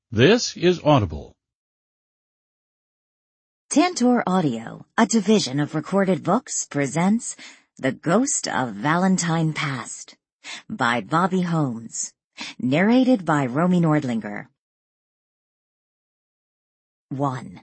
This is Audible. Tantor Audio, a division of Recorded Books, presents The Ghost of Valentine Past by Bobby Holmes, narrated by Romy Nordlinger. 1.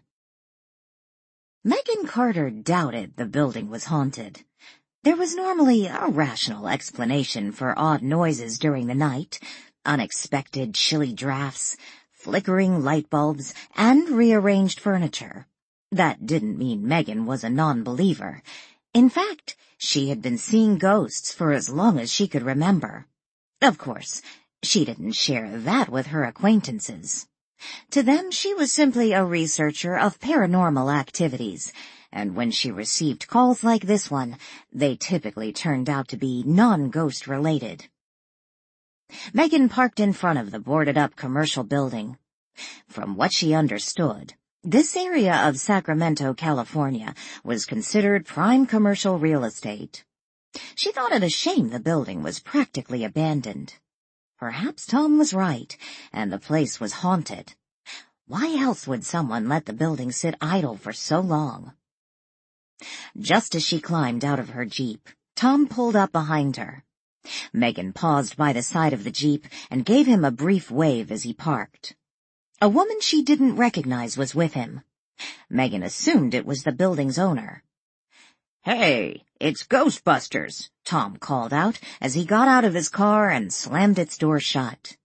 Megan Carter doubted the building was haunted. There was normally a rational explanation for odd noises during the night, unexpected chilly drafts, flickering light bulbs, and rearranged furniture. That didn't mean Megan was a non-believer. In fact, she had been seeing ghosts for as long as she could remember. Of course, she didn't share that with her acquaintances. To them, she was simply a researcher of paranormal activities, and when she received calls like this one, they typically turned out to be non-ghost related. Megan parked in front of the boarded-up commercial building. From what she understood, this area of Sacramento, California, was considered prime commercial real estate. She thought it a shame the building was practically abandoned. Perhaps Tom was right, and the place was haunted. Why else would someone let the building sit idle for so long? Just as she climbed out of her Jeep, Tom pulled up behind her. Megan paused by the side of the Jeep and gave him a brief wave as he parked. A woman she didn't recognize was with him. Megan assumed it was the building's owner. "Hey, it's Ghostbusters," Tom called out as he got out of his car and slammed its door shut.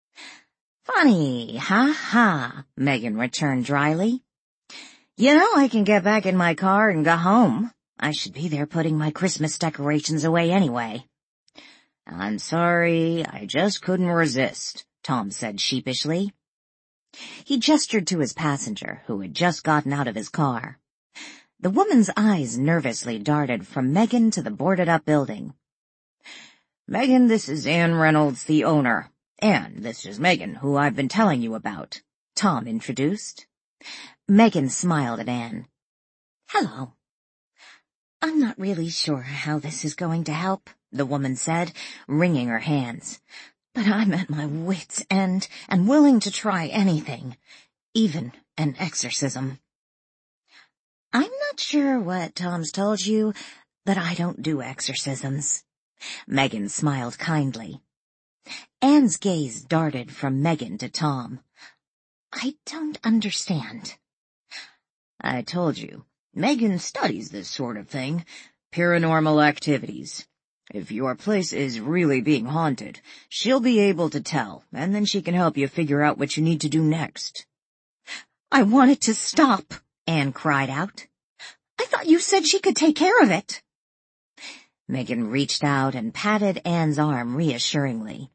"Funny, ha," Megan returned dryly. "You know I can get back in my car and go home. I should be there putting my Christmas decorations away anyway." "I'm sorry, I just couldn't resist," Tom said sheepishly. He gestured to his passenger, who had just gotten out of his car. The woman's eyes nervously darted from Megan to the boarded-up building. "Megan, this is Ann Reynolds, the owner. And this is Megan, who I've been telling you about," Tom introduced. Megan smiled at Ann. "Hello." "I'm not really sure how this is going to help," the woman said, wringing her hands. "But I'm at my wit's end and willing to try anything, even an exorcism." "I'm not sure what Tom's told you, but I don't do exorcisms." Megan smiled kindly. Anne's gaze darted from Megan to Tom. "I don't understand." "I told you, Megan studies this sort of thing, paranormal activities. If your place is really being haunted, she'll be able to tell, and then she can help you figure out what you need to do next." "I want it to stop," Anne cried out. "I thought you said she could take care of it." Megan reached out and patted Anne's arm reassuringly.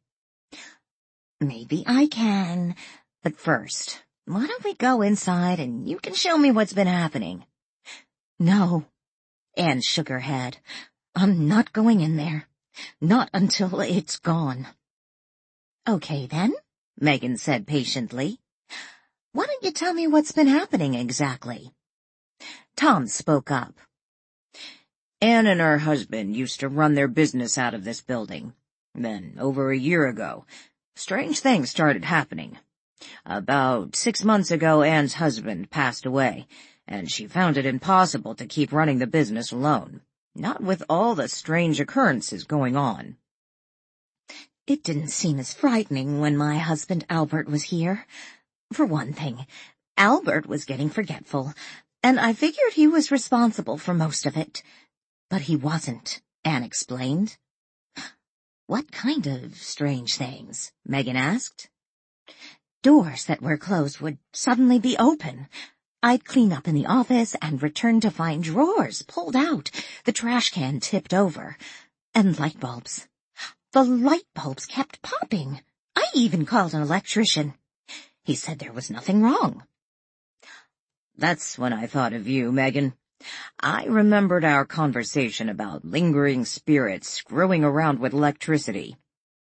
"Maybe I can, but first, why don't we go inside and you can show me what's been happening?" "No." Anne shook her head. "I'm not going in there. Not until it's gone." "Okay then," Megan said patiently. "Why don't you tell me what's been happening exactly?" Tom spoke up. "Anne and her husband used to run their business out of this building. Then, over a year ago, strange things started happening. About 6 months ago, Anne's husband passed away, and she found it impossible to keep running the business alone. Not with all the strange occurrences going on." "It didn't seem as frightening when my husband Albert was here. For one thing, Albert was getting forgetful, and I figured he was responsible for most of it. But he wasn't," Anne explained. "What kind of strange things?" Megan asked. "Doors that were closed would suddenly be open. I'd clean up in the office and return to find drawers pulled out, the trash can tipped over, and light bulbs. The light bulbs kept popping. I even called an electrician. He said there was nothing wrong." "That's when I thought of you, Megan. I remembered our conversation about lingering spirits screwing around with electricity."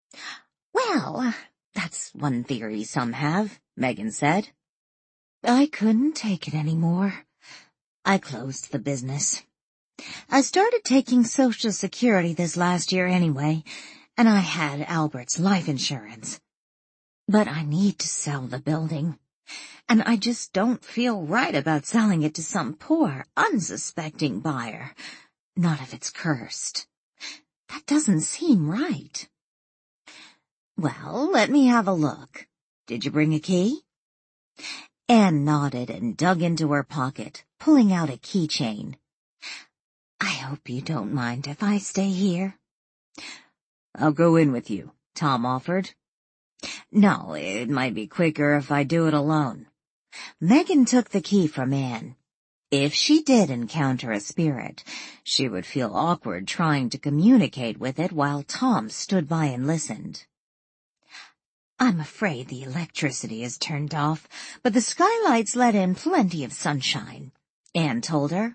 "Well, that's one theory some have," Megan said. "I couldn't take it anymore. I closed the business. I started taking Social Security this last year anyway, and I had Albert's life insurance. But I need to sell the building, and I just don't feel right about selling it to some poor, unsuspecting buyer. Not if it's cursed. That doesn't seem right. Well, let me have a look. Did you bring a key? Anne nodded and dug into her pocket, pulling out a keychain. I hope you don't mind if I stay here. I'll go in with you, Tom offered. No, it might be quicker if I do it alone. Megan took the key from Anne. If she did encounter a spirit, she would feel awkward trying to communicate with it while Tom stood by and listened. I'm afraid the electricity is turned off, but the skylights let in plenty of sunshine, Anne told her.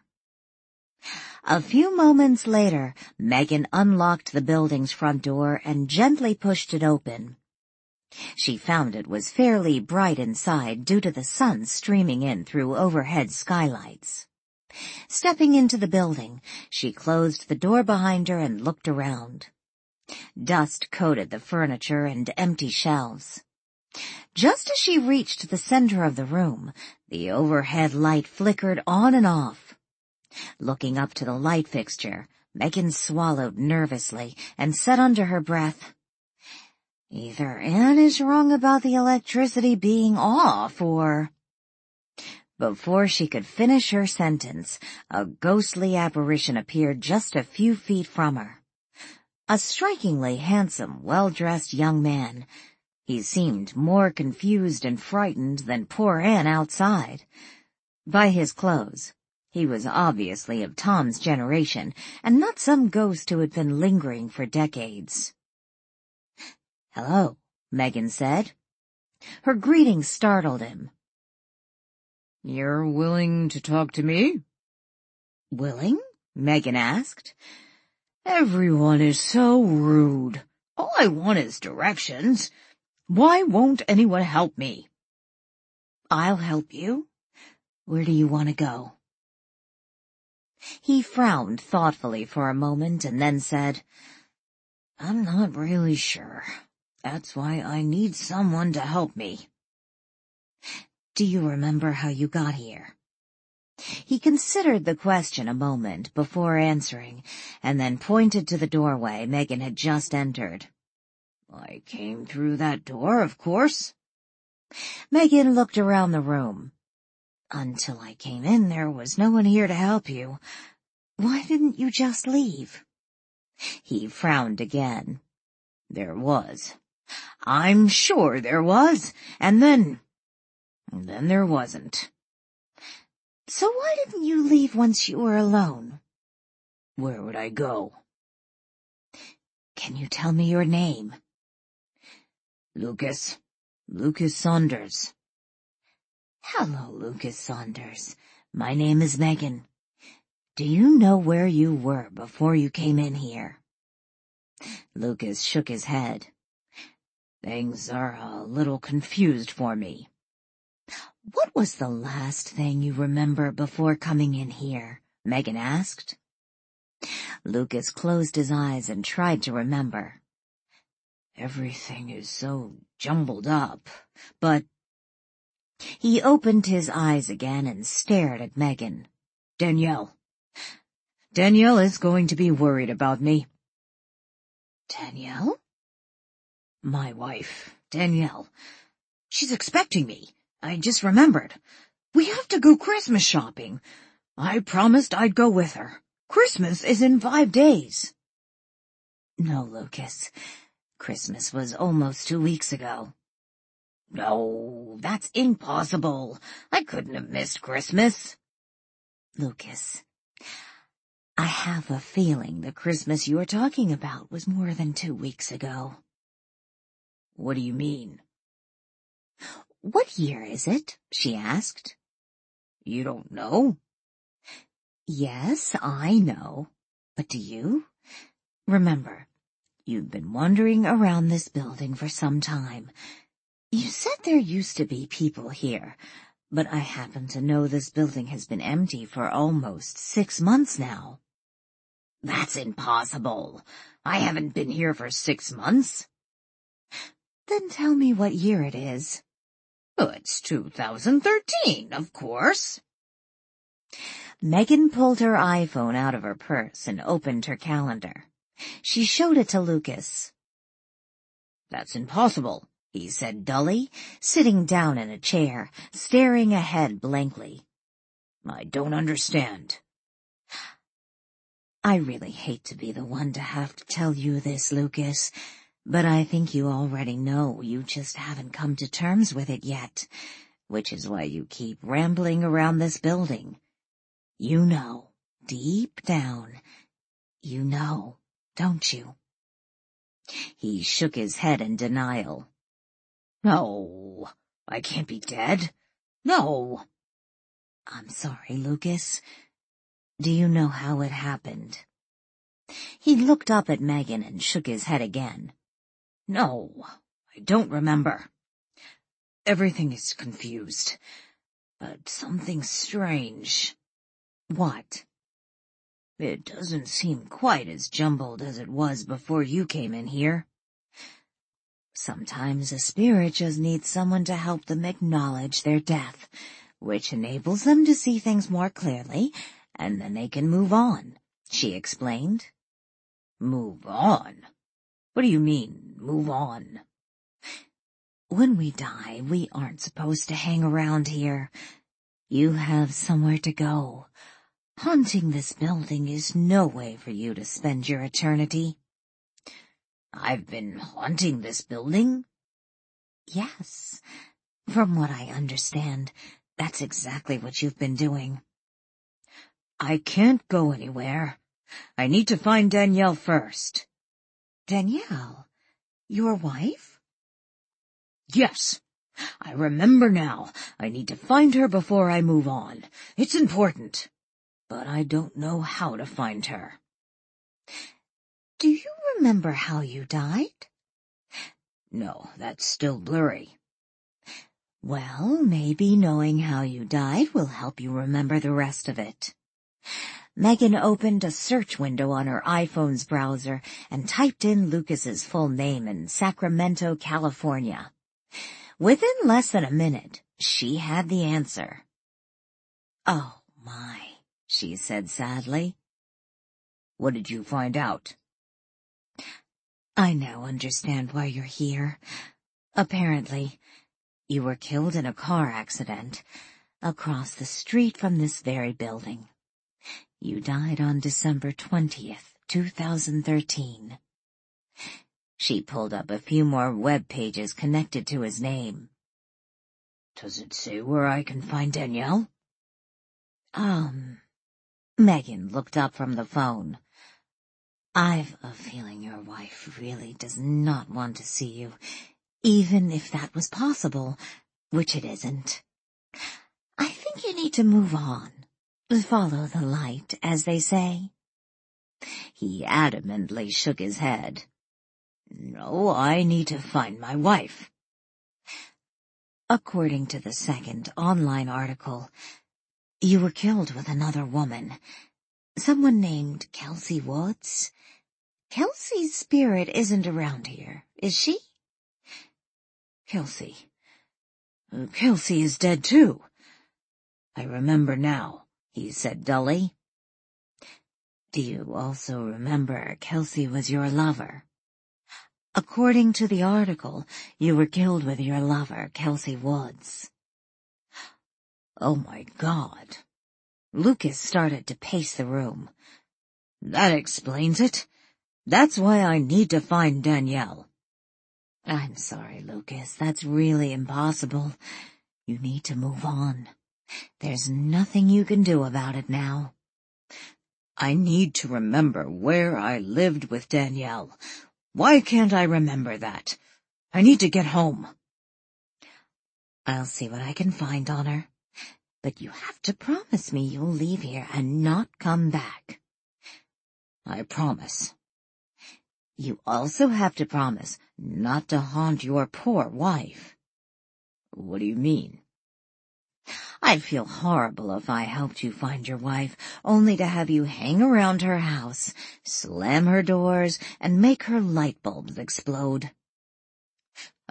A few moments later, Megan unlocked the building's front door and gently pushed it open. She found it was fairly bright inside due to the sun streaming in through overhead skylights. Stepping into the building, she closed the door behind her and looked around. Dust coated the furniture and empty shelves. Just as she reached the center of the room, the overhead light flickered on and off. Looking up to the light fixture, Megan swallowed nervously and said under her breath, Either Anne is wrong about the electricity being off, or... Before she could finish her sentence, a ghostly apparition appeared just a few feet from her. A strikingly handsome, well-dressed young man. He seemed more confused and frightened than poor Anne outside. By his clothes, he was obviously of Tom's generation, and not some ghost who had been lingering for decades. Hello, Megan said. Her greeting startled him. You're willing to talk to me? Willing? Megan asked. Everyone is so rude. All I want is directions. Why won't anyone help me? I'll help you. Where do you want to go? He frowned thoughtfully for a moment and then said, I'm not really sure. That's why I need someone to help me. Do you remember how you got here? He considered the question a moment before answering, and then pointed to the doorway Megan had just entered. I came through that door, of course. Megan looked around the room. Until I came in, there was no one here to help you. Why didn't you just leave? He frowned again. There was. I'm sure there was, and then there wasn't. So why didn't you leave once you were alone? Where would I go? Can you tell me your name? Lucas Saunders. Hello, Lucas Saunders. My name is Megan. Do you know where you were before you came in here? Lucas shook his head. Things are a little confused for me. What was the last thing you remember before coming in here? Megan asked. Lucas closed his eyes and tried to remember. Everything is so jumbled up, but... He opened his eyes again and stared at Megan. Danielle is going to be worried about me. Danielle? My wife, Danielle. She's expecting me. I just remembered. We have to go Christmas shopping. I promised I'd go with her. Christmas is in 5 days. No, Lucas. Christmas was almost 2 weeks ago. No, that's impossible. I couldn't have missed Christmas. Lucas, I have a feeling the Christmas you're talking about was more than 2 weeks ago. What do you mean? What year is it? She asked. You don't know? Yes, I know. But do you? Remember, you've been wandering around this building for some time. You said there used to be people here, but I happen to know this building has been empty for almost 6 months now. That's impossible. I haven't been here for 6 months. Then tell me what year it is. Oh, it's 2013, of course. Megan pulled her iPhone out of her purse and opened her calendar. She showed it to Lucas. That's impossible, he said dully, sitting down in a chair, staring ahead blankly. I don't understand. I really hate to be the one to have to tell you this, Lucas, but I think you already know. You just haven't come to terms with it yet, which is why you keep rambling around this building. You know, deep down, you know, don't you? He shook his head in denial. No, I can't be dead. No. I'm sorry, Lucas. Do you know how it happened? He looked up at Megan and shook his head again. No, I don't remember. Everything is confused, but something strange. What? It doesn't seem quite as jumbled as it was before you came in here. Sometimes a spirit just needs someone to help them acknowledge their death, which enables them to see things more clearly, and then they can move on, she explained. Move on? What do you mean, move on? When we die, we aren't supposed to hang around here. You have somewhere to go. Haunting this building is no way for you to spend your eternity. I've been haunting this building? Yes. From what I understand, that's exactly what you've been doing. I can't go anywhere. I need to find Danielle first. Danielle? Your wife? Yes. I remember now. I need to find her before I move on. It's important. But I don't know how to find her. Do you remember how you died? No, that's still blurry. Well, maybe knowing how you died will help you remember the rest of it. Megan opened a search window on her iPhone's browser and typed in Lucas's full name in Sacramento, California. Within less than a minute, she had the answer. Oh my, she said sadly. What did you find out? I now understand why you're here. Apparently, you were killed in a car accident across the street from this very building. You died on December 20th, 2013. She pulled up a few more web pages connected to his name. Does it say where I can find Danielle? Megan looked up from the phone. I've a feeling your wife really does not want to see you, even if that was possible, which it isn't. I think you need to move on. Follow the light, as they say. He adamantly shook his head. No, I need to find my wife. According to the second online article, you were killed with another woman, someone named Kelsey Woods. Kelsey's spirit isn't around here, is she? Kelsey. Kelsey is dead too. I remember now, he said dully. Do you also remember Kelsey was your lover? According to the article, you were killed with your lover, Kelsey Woods. Oh my God. Lucas started to pace the room. That explains it. That's why I need to find Danielle. I'm sorry, Lucas. That's really impossible. You need to move on. There's nothing you can do about it now. I need to remember where I lived with Danielle. Why can't I remember that? I need to get home. I'll see what I can find on her. But you have to promise me you'll leave here and not come back. I promise. You also have to promise not to haunt your poor wife. What do you mean? I'd feel horrible if I helped you find your wife, only to have you hang around her house, slam her doors, and make her light bulbs explode.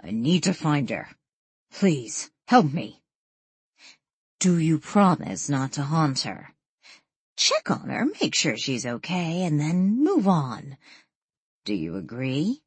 I need to find her. Please, help me. Do you promise not to haunt her? Check on her, make sure she's okay, and then move on. Do you agree?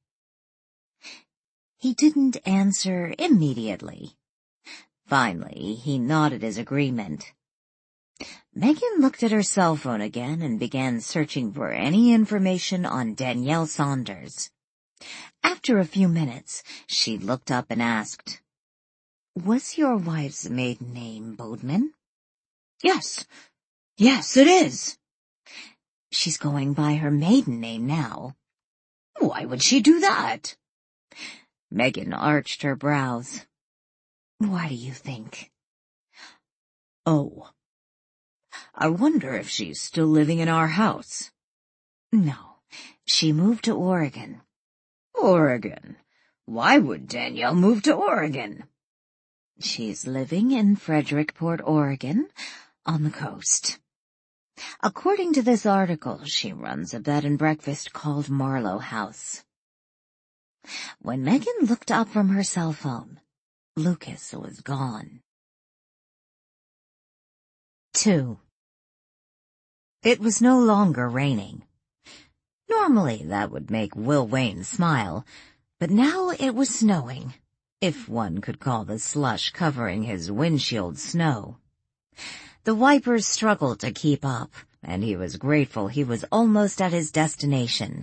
He didn't answer immediately. Finally, he nodded his agreement. Megan looked at her cell phone again and began searching for any information on Danielle Saunders. After a few minutes, she looked up and asked, "Was your wife's maiden name Bodeman?" Yes, it is. She's going by her maiden name now. Why would she do that? Megan arched her brows. Why do you think? Oh, I wonder if she's still living in our house. No, she moved to Oregon. Oregon? Why would Danielle move to Oregon? She's living in Frederickport, Oregon, on the coast. According to this article, she runs a bed and breakfast called Marlowe House. When Megan looked up from her cell phone, Lucas was gone. 2. It was no longer raining. Normally that would make Will Wayne smile, but now it was snowing, if one could call the slush covering his windshield snow. The wipers struggled to keep up, and he was grateful he was almost at his destination.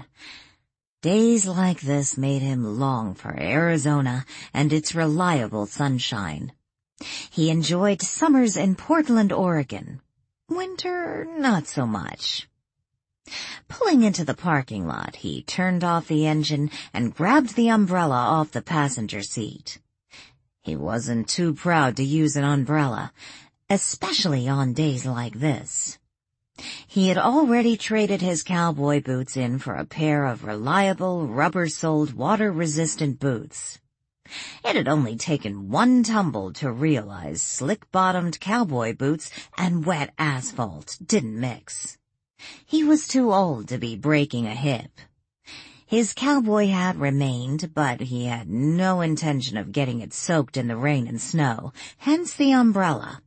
Days like this made him long for Arizona and its reliable sunshine. He enjoyed summers in Portland, Oregon. Winter, not so much. Pulling into the parking lot, he turned off the engine and grabbed the umbrella off the passenger seat. He wasn't too proud to use an umbrella, especially on days like this. He had already traded his cowboy boots in for a pair of reliable, rubber-soled, water-resistant boots. It had only taken one tumble to realize slick-bottomed cowboy boots and wet asphalt didn't mix. He was too old to be breaking a hip. His cowboy hat remained, but he had no intention of getting it soaked in the rain and snow, hence the umbrella.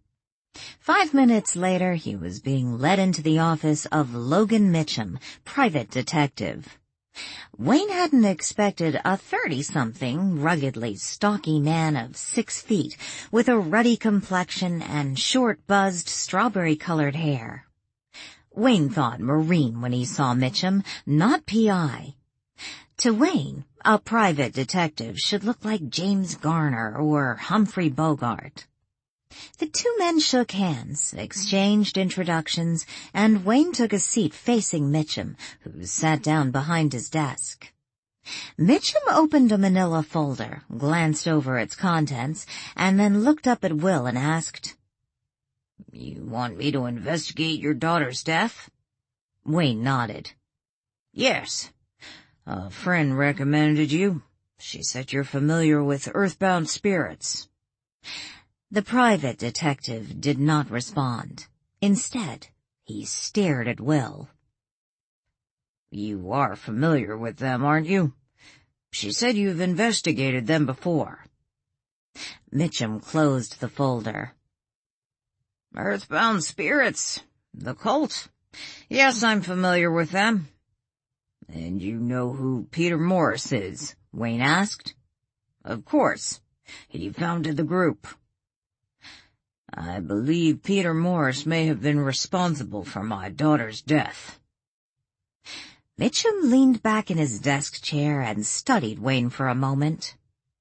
5 minutes later, he was being led into the office of Logan Mitchum, private detective. Wayne hadn't expected a 30-something, ruggedly stocky man of 6 feet, with a ruddy complexion and short, buzzed, strawberry-colored hair. Wayne thought Marine when he saw Mitchum, not P.I. To Wayne, a private detective should look like James Garner or Humphrey Bogart. The two men shook hands, exchanged introductions, and Wayne took a seat facing Mitchum, who sat down behind his desk. Mitchum opened a manila folder, glanced over its contents, and then looked up at Will and asked, "You want me to investigate your daughter's death?" Wayne nodded. "Yes. A friend recommended you. She said you're familiar with earthbound spirits." The private detective did not respond. Instead, he stared at Will. "You are familiar with them, aren't you? She said you've investigated them before." Mitchum closed the folder. "Earthbound spirits? The cult? Yes, I'm familiar with them." "And you know who Peter Morris is?" Wayne asked. "Of course. He founded the group." "I believe Peter Morris may have been responsible for my daughter's death." Mitchum leaned back in his desk chair and studied Wayne for a moment.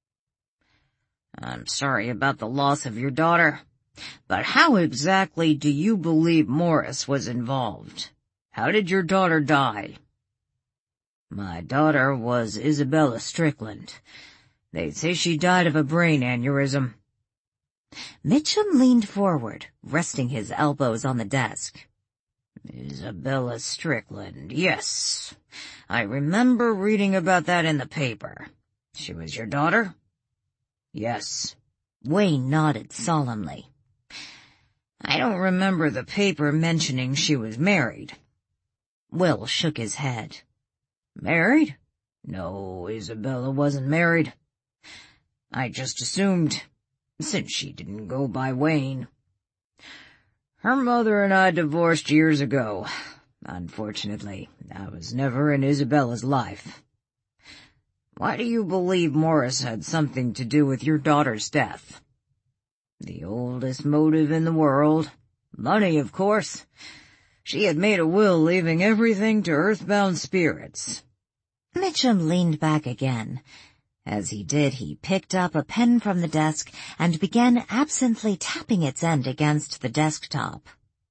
"I'm sorry about the loss of your daughter, but how exactly do you believe Morris was involved? How did your daughter die?" "My daughter was Isabella Strickland. They say she died of a brain aneurysm." Mitchum leaned forward, resting his elbows on the desk. "Isabella Strickland, yes. I remember reading about that in the paper. She was your daughter?" "Yes." Wayne nodded solemnly. "I don't remember the paper mentioning she was married." Will shook his head. "Married? No, Isabella wasn't married." I just assumed, since she didn't go by Wayne. Her mother and I divorced years ago. Unfortunately, I was never in Isabella's life. Why do you believe Morris had something to do with your daughter's death? The oldest motive in the world. Money, of course. She had made a will leaving everything to earthbound spirits. Mitchum leaned back again. As he did, he picked up a pen from the desk and began absently tapping its end against the desktop.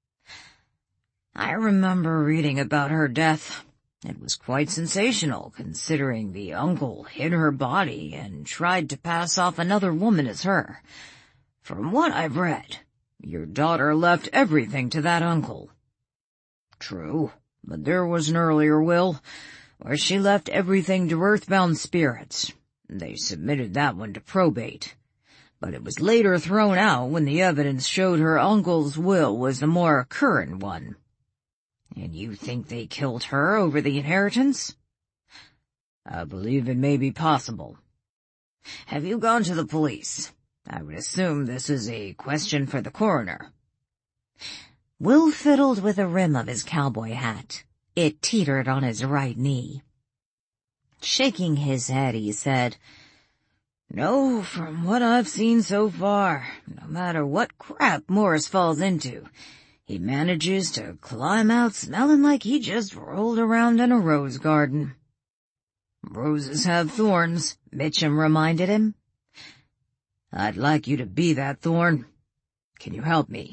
I remember reading about her death. It was quite sensational, considering the uncle hid her body and tried to pass off another woman as her. From what I've read, your daughter left everything to that uncle. True, but there was an earlier will, where she left everything to earthbound spirits. They submitted that one to probate, but it was later thrown out when the evidence showed her uncle's will was the more current one. And you think they killed her over the inheritance? I believe it may be possible. Have you gone to the police? I would assume this is a question for the coroner. Will fiddled with the rim of his cowboy hat. It teetered on his right knee. Shaking his head, he said, No, from what I've seen so far, no matter what crap Morris falls into, he manages to climb out smelling like he just rolled around in a rose garden. Roses have thorns, Mitchum reminded him. I'd like you to be that thorn. Can you help me?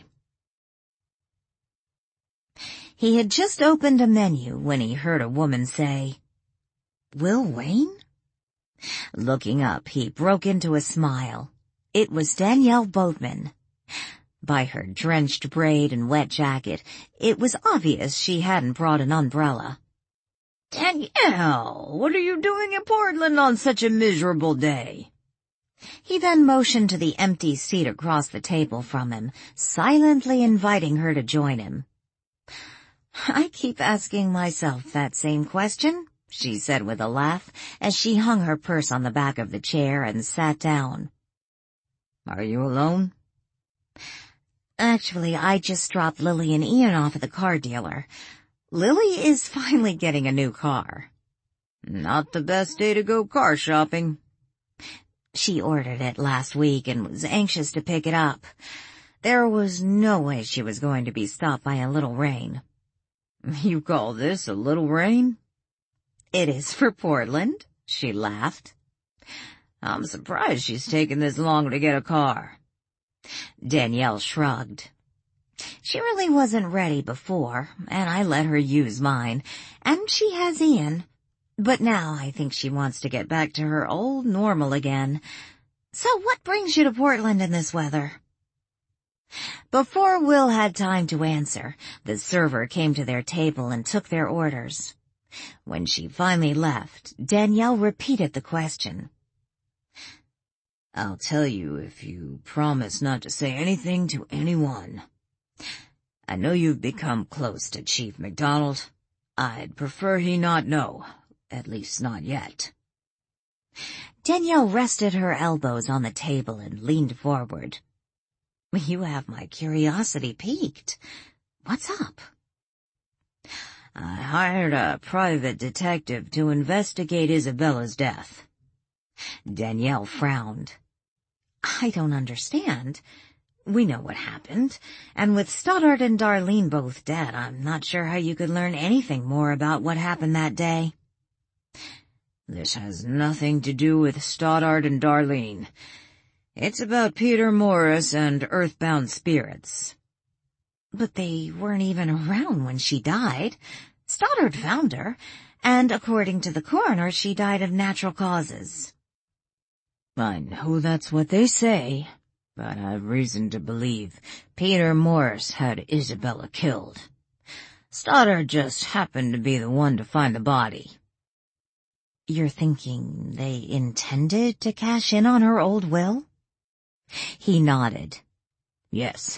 He had just opened a menu when he heard a woman say, Will Wayne? Looking up, he broke into a smile. It was Danielle Boatman. By her drenched braid and wet jacket, it was obvious she hadn't brought an umbrella. Danielle, what are you doing in Portland on such a miserable day? He then motioned to the empty seat across the table from him, silently inviting her to join him. I keep asking myself that same question, she said with a laugh, as she hung her purse on the back of the chair and sat down. Are you alone? Actually, I just dropped Lily and Ian off at the car dealer. Lily is finally getting a new car. Not the best day to go car shopping. She ordered it last week and was anxious to pick it up. There was no way she was going to be stopped by a little rain. You call this a little rain? It is for Portland, she laughed. I'm surprised she's taken this long to get a car. Danielle shrugged. She really wasn't ready before, and I let her use mine, and she has Ian. But now I think she wants to get back to her old normal again. So what brings you to Portland in this weather? Before Will had time to answer, the server came to their table and took their orders. When she finally left, Danielle repeated the question. I'll tell you if you promise not to say anything to anyone. I know you've become close to Chief McDonald. I'd prefer he not know, at least not yet. Danielle rested her elbows on the table and leaned forward. You have my curiosity piqued. What's up? I hired a private detective to investigate Isabella's death. Danielle frowned. I don't understand. We know what happened, and with Stoddard and Darlene both dead, I'm not sure how you could learn anything more about what happened that day. This has nothing to do with Stoddard and Darlene. It's about Peter Morris and earthbound spirits. But they weren't even around when she died. Stoddard found her, and according to the coroner, she died of natural causes. I know that's what they say, but I've reason to believe Peter Morris had Isabella killed. Stoddard just happened to be the one to find the body. You're thinking they intended to cash in on her old will? He nodded. Yes.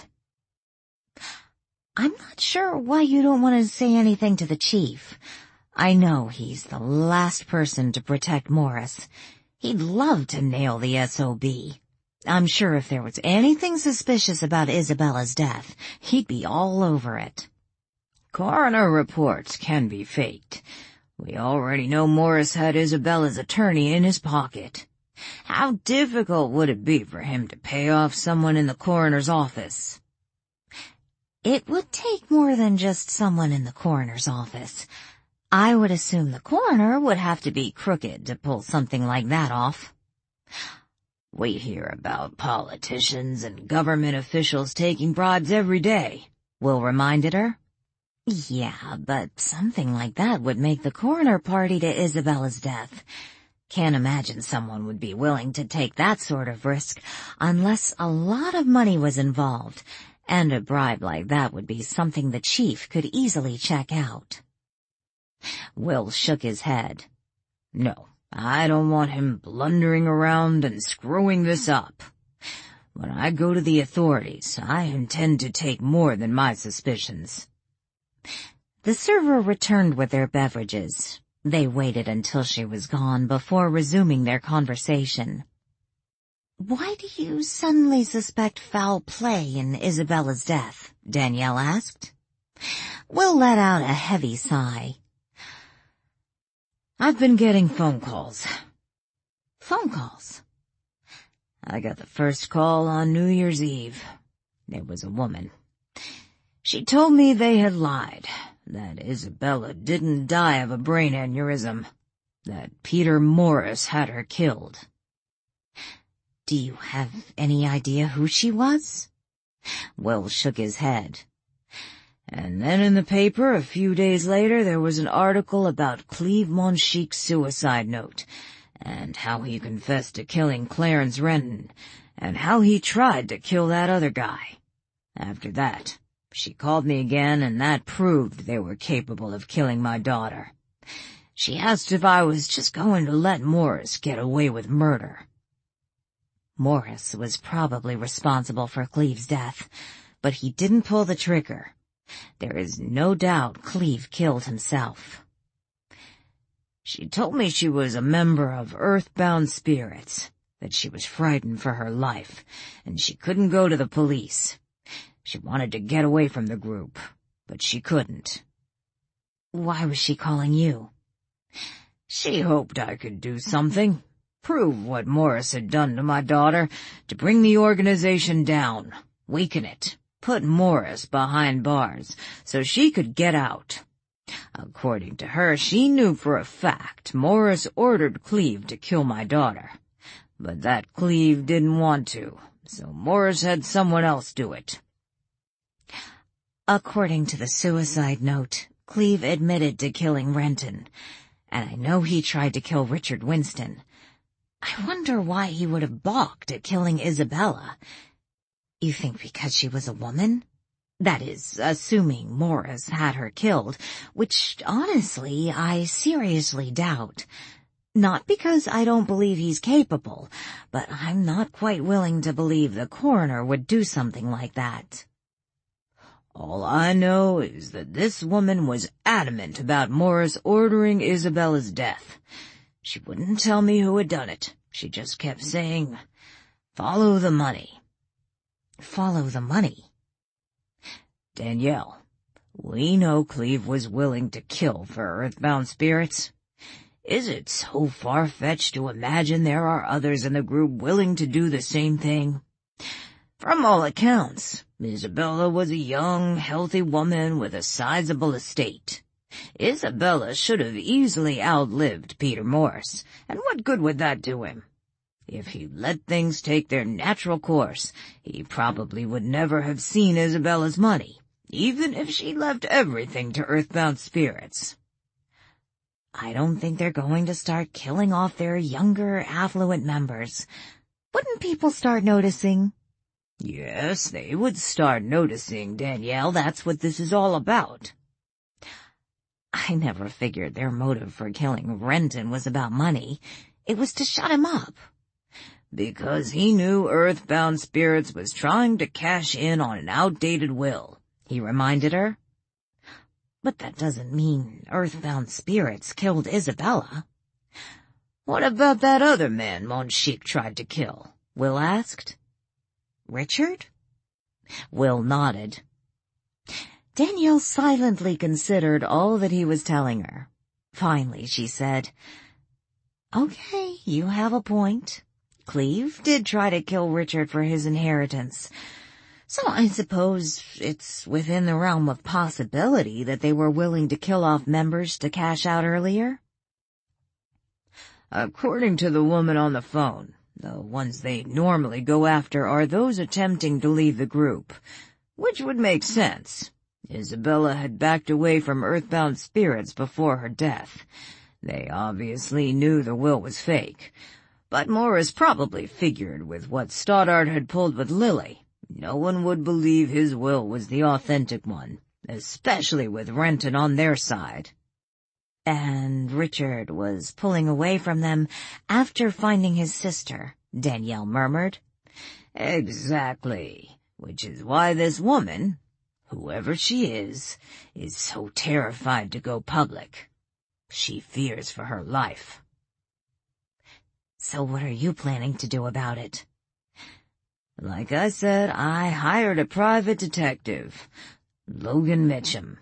I'm not sure why you don't want to say anything to the chief. I know he's the last person to protect Morris. He'd love to nail the SOB. I'm sure if there was anything suspicious about Isabella's death, he'd be all over it. Coroner reports can be faked. We already know Morris had Isabella's attorney in his pocket. How difficult would it be for him to pay off someone in the coroner's office? It would take more than just someone in the coroner's office. I would assume the coroner would have to be crooked to pull something like that off. We hear about politicians and government officials taking bribes every day, Will reminded her. Yeah, but something like that would make the coroner party to Isabella's death. Can't imagine someone would be willing to take that sort of risk unless a lot of money was involved, and a bribe like that would be something the chief could easily check out. Will shook his head. No, I don't want him blundering around and screwing this up. When I go to the authorities, I intend to take more than my suspicions. The server returned with their beverages. They waited until she was gone before resuming their conversation. "Why do you suddenly suspect foul play in Isabella's death?" Danielle asked. Will let out a heavy sigh. I've been getting phone calls. Phone calls? I got the first call on New Year's Eve. It was a woman. She told me they had lied, that Isabella didn't die of a brain aneurysm, that Peter Morris had her killed. Do you have any idea who she was? Will shook his head. And then in the paper, a few days later, there was an article about Cleve Monchique's suicide note, and how he confessed to killing Clarence Renton, and how he tried to kill that other guy. After that, she called me again, and that proved they were capable of killing my daughter. She asked if I was just going to let Morris get away with murder. Morris was probably responsible for Cleve's death, but he didn't pull the trigger. There is no doubt Cleve killed himself. She told me she was a member of Earthbound Spirits, that she was frightened for her life, and she couldn't go to the police. She wanted to get away from the group, but she couldn't. Why was she calling you? She hoped I could do something, prove what Morris had done to my daughter, to bring the organization down, weaken it, put Morris behind bars, so she could get out. According to her, she knew for a fact Morris ordered Cleve to kill my daughter, but that Cleve didn't want to, so Morris had someone else do it. According to the suicide note, Cleve admitted to killing Renton, and I know he tried to kill Richard Winston. I wonder why he would have balked at killing Isabella. You think because she was a woman? That is, assuming Morris had her killed, which, honestly, I seriously doubt. Not because I don't believe he's capable, but I'm not quite willing to believe the coroner would do something like that. All I know is that this woman was adamant about Morris ordering Isabella's death. She wouldn't tell me who had done it. She just kept saying, "Follow the money." Follow the money? Danielle, we know Cleve was willing to kill for Earthbound Spirits. Is it so far-fetched to imagine there are others in the group willing to do the same thing? From all accounts, Isabella was a young, healthy woman with a sizable estate. Isabella should have easily outlived Peter Morris, and what good would that do him? If he let things take their natural course, he probably would never have seen Isabella's money, even if she left everything to Earthbound Spirits. I don't think they're going to start killing off their younger, affluent members. Wouldn't people start noticing? Yes, they would start noticing, Danielle. That's what this is all about. I never figured their motive for killing Renton was about money. It was to shut him up. Because he knew Earthbound Spirits was trying to cash in on an outdated will, he reminded her. But that doesn't mean Earthbound Spirits killed Isabella. "What about that other man Monchique tried to kill?" Will asked. "Richard?" Will nodded. Danielle silently considered all that he was telling her. Finally, she said, "Okay, you have a point. Cleve did try to kill Richard for his inheritance. So I suppose it's within the realm of possibility that they were willing to kill off members to cash out earlier." "According to the woman on the phone, the ones they normally go after are those attempting to leave the group, which would make sense. Isabella had backed away from Earthbound spirits before her death. They obviously knew the will was fake. But Morris probably figured with what Stoddard had pulled with Lily, no one would believe his will was the authentic one, especially with Renton on their side." "And Richard was pulling away from them after finding his sister," Danielle murmured. "Exactly. Which is why this woman, whoever she is so terrified to go public. She fears for her life." "So what are you planning to do about it?" "Like I said, I hired a private detective, Logan Mitchum."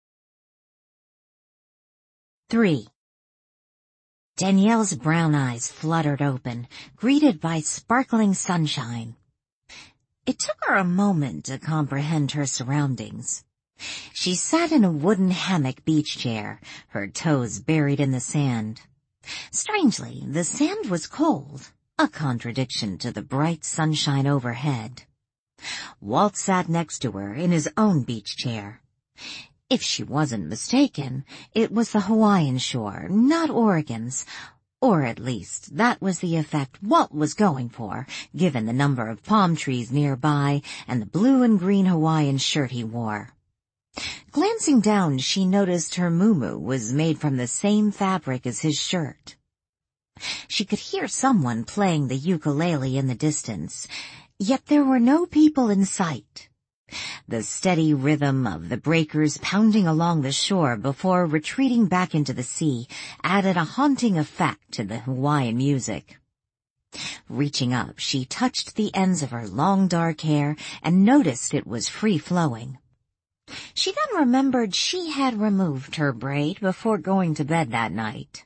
3. Danielle's brown eyes fluttered open, greeted by sparkling sunshine. It took her a moment to comprehend her surroundings. She sat in a wooden hammock beach chair, her toes buried in the sand. Strangely, the sand was cold, a contradiction to the bright sunshine overhead. Walt sat next to her in his own beach chair. If she wasn't mistaken, it was the Hawaiian shore, not Oregon's, or at least that was the effect Walt was going for, given the number of palm trees nearby and the blue and green Hawaiian shirt he wore. Glancing down, she noticed her muumuu was made from the same fabric as his shirt. She could hear someone playing the ukulele in the distance, yet there were no people in sight. The steady rhythm of the breakers pounding along the shore before retreating back into the sea added a haunting effect to the Hawaiian music. Reaching up, she touched the ends of her long dark hair and noticed it was free-flowing. She then remembered she had removed her braid before going to bed that night.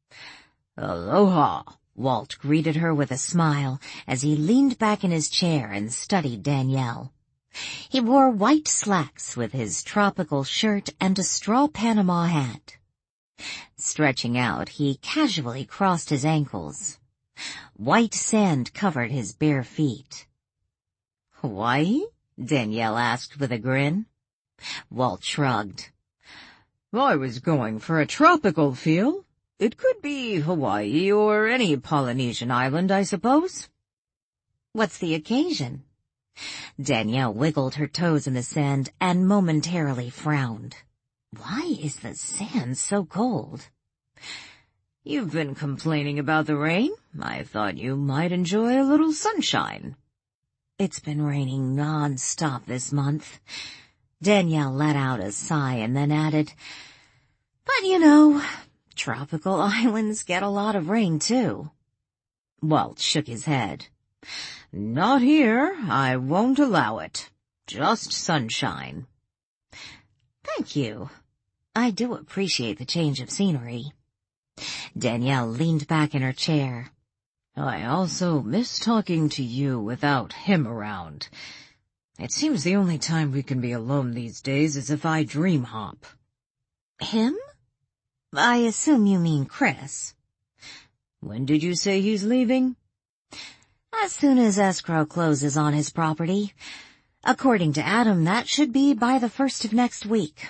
"Aloha," Walt greeted her with a smile as he leaned back in his chair and studied Danielle. He wore white slacks with his tropical shirt and a straw Panama hat. Stretching out, he casually crossed his ankles. White sand covered his bare feet. "Hawaii?" Danielle asked with a grin. Walt shrugged. "I was going for a tropical feel. It could be Hawaii or any Polynesian island, I suppose." "What's the occasion?" Danielle wiggled her toes in the sand and momentarily frowned. Why is the sand so cold? "You've been complaining about the rain. I thought you might enjoy a little sunshine." "It's been raining non-stop this month." Danielle let out a sigh and then added, "But you know, tropical islands get a lot of rain too." Walt shook his head. "Not here. I won't allow it. Just sunshine." "Thank you. I do appreciate the change of scenery." Danielle leaned back in her chair. "I also miss talking to you without him around. It seems the only time we can be alone these days is if I dream hop." "Him? I assume you mean Chris." "When did you say he's leaving?" "As soon as escrow closes on his property. According to Adam, that should be by the 1st of next week."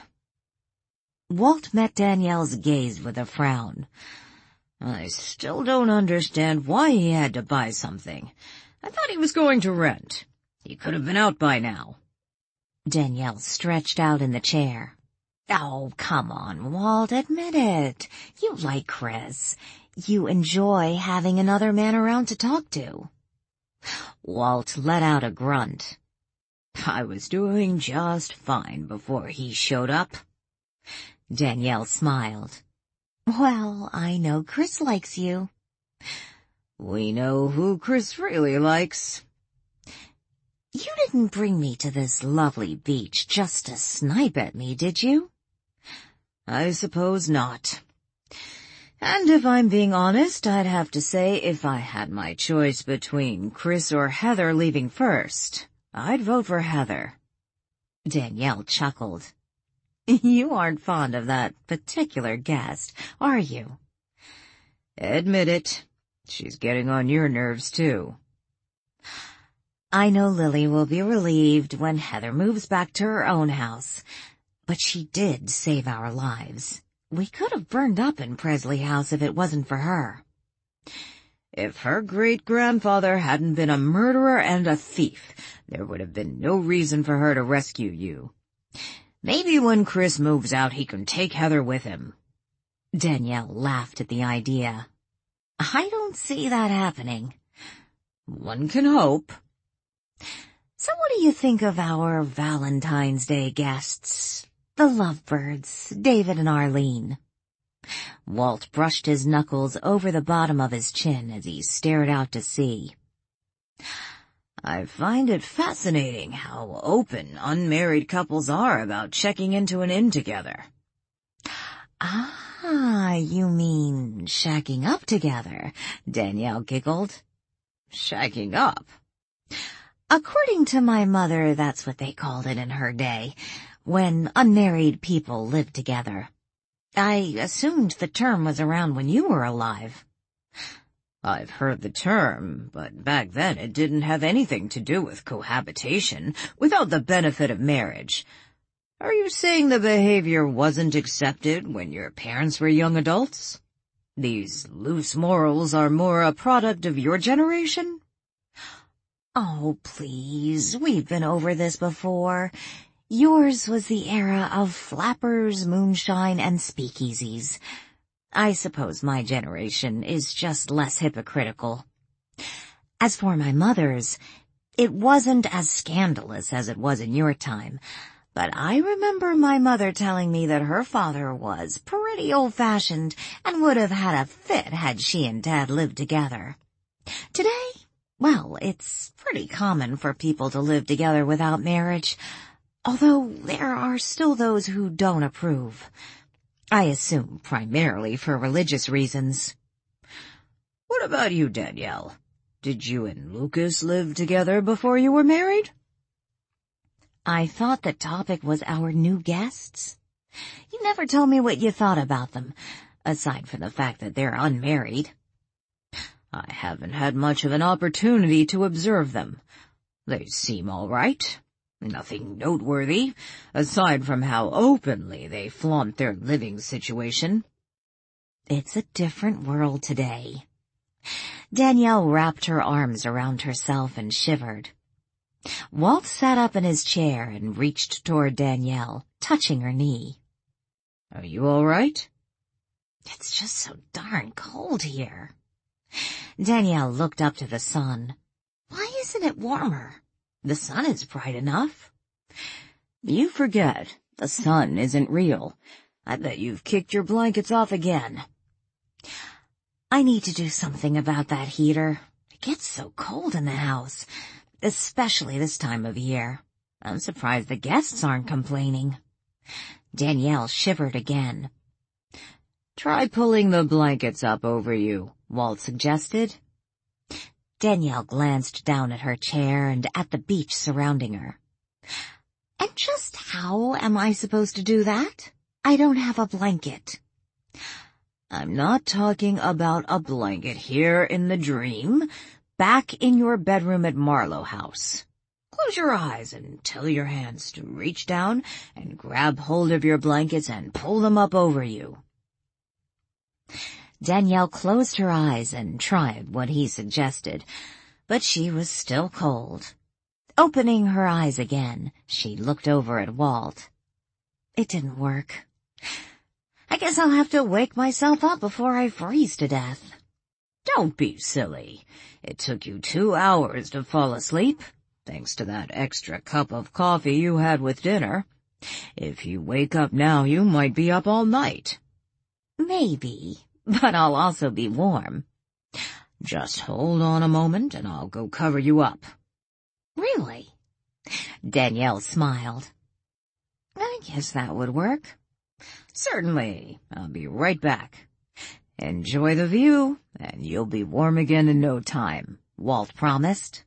Walt met Danielle's gaze with a frown. "I still don't understand why he had to buy something. I thought he was going to rent. He could have been out by now." Danielle stretched out in the chair. "Oh, come on, Walt, admit it. You like Chris. You enjoy having another man around to talk to." Walt let out a grunt. "I was doing just fine before he showed up." Danielle smiled. "Well, I know Chris likes you." We know who Chris really likes. You didn't bring me to this lovely beach just to snipe at me, did you? I suppose not. And if I'm being honest, I'd have to say if I had my choice between Chris or Heather leaving first, I'd vote for Heather. Danielle chuckled. You aren't fond of that particular guest, are you? Admit it. She's getting on your nerves, too. I know Lily will be relieved when Heather moves back to her own house, but she did save our lives. We could have burned up in Presley House if it wasn't for her. If her great-grandfather hadn't been a murderer and a thief, there would have been no reason for her to rescue you. Maybe when Chris moves out, he can take Heather with him. Danielle laughed at the idea. I don't see that happening. One can hope. So what do you think of our Valentine's Day guests? The lovebirds, David and Arlene. Walt brushed his knuckles over the bottom of his chin as he stared out to sea. I find it fascinating how open unmarried couples are about checking into an inn together. Ah, you mean shacking up together, Danielle giggled. Shacking up? According to my mother, that's what they called it in her day, when unmarried people lived together. I assumed the term was around when you were alive. I've heard the term, but back then it didn't have anything to do with cohabitation without the benefit of marriage. Are you saying the behavior wasn't accepted when your parents were young adults? These loose morals are more a product of your generation? Oh, please, we've been over this before. Yours was the era of flappers, moonshine, and speakeasies. I suppose my generation is just less hypocritical. As for my mother's, it wasn't as scandalous as it was in your time, but I remember my mother telling me that her father was pretty old-fashioned and would have had a fit had she and Dad lived together. Today, well, it's pretty common for people to live together without marriage, although there are still those who don't approve. I assume primarily for religious reasons. What about you, Danielle? Did you and Lucas live together before you were married? I thought the topic was our new guests. You never told me what you thought about them, aside from the fact that they're unmarried. I haven't had much of an opportunity to observe them. They seem all right. Nothing noteworthy, aside from how openly they flaunt their living situation. It's a different world today. Danielle wrapped her arms around herself and shivered. Walt sat up in his chair and reached toward Danielle, touching her knee. Are you all right? It's just so darn cold here. Danielle looked up to the sun. Why isn't it warmer? The sun is bright enough. You forget, the sun isn't real. I bet you've kicked your blankets off again. I need to do something about that heater. It gets so cold in the house, especially this time of year. I'm surprised the guests aren't complaining. Danielle shivered again. Try pulling the blankets up over you, Walt suggested. Danielle glanced down at her chair and at the beach surrounding her. And just how am I supposed to do that? I don't have a blanket. I'm not talking about a blanket here in the dream, back in your bedroom at Marlowe House. Close your eyes and tell your hands to reach down and grab hold of your blankets and pull them up over you. Danielle closed her eyes and tried what he suggested, but she was still cold. Opening her eyes again, she looked over at Walt. It didn't work. I guess I'll have to wake myself up before I freeze to death. Don't be silly. It took you 2 hours to fall asleep, thanks to that extra cup of coffee you had with dinner. If you wake up now, you might be up all night. Maybe, but I'll also be warm. Just hold on a moment and I'll go cover you up." "Really?" Danielle smiled. "I guess that would work." "Certainly. I'll be right back. Enjoy the view, and you'll be warm again in no time," Walt promised.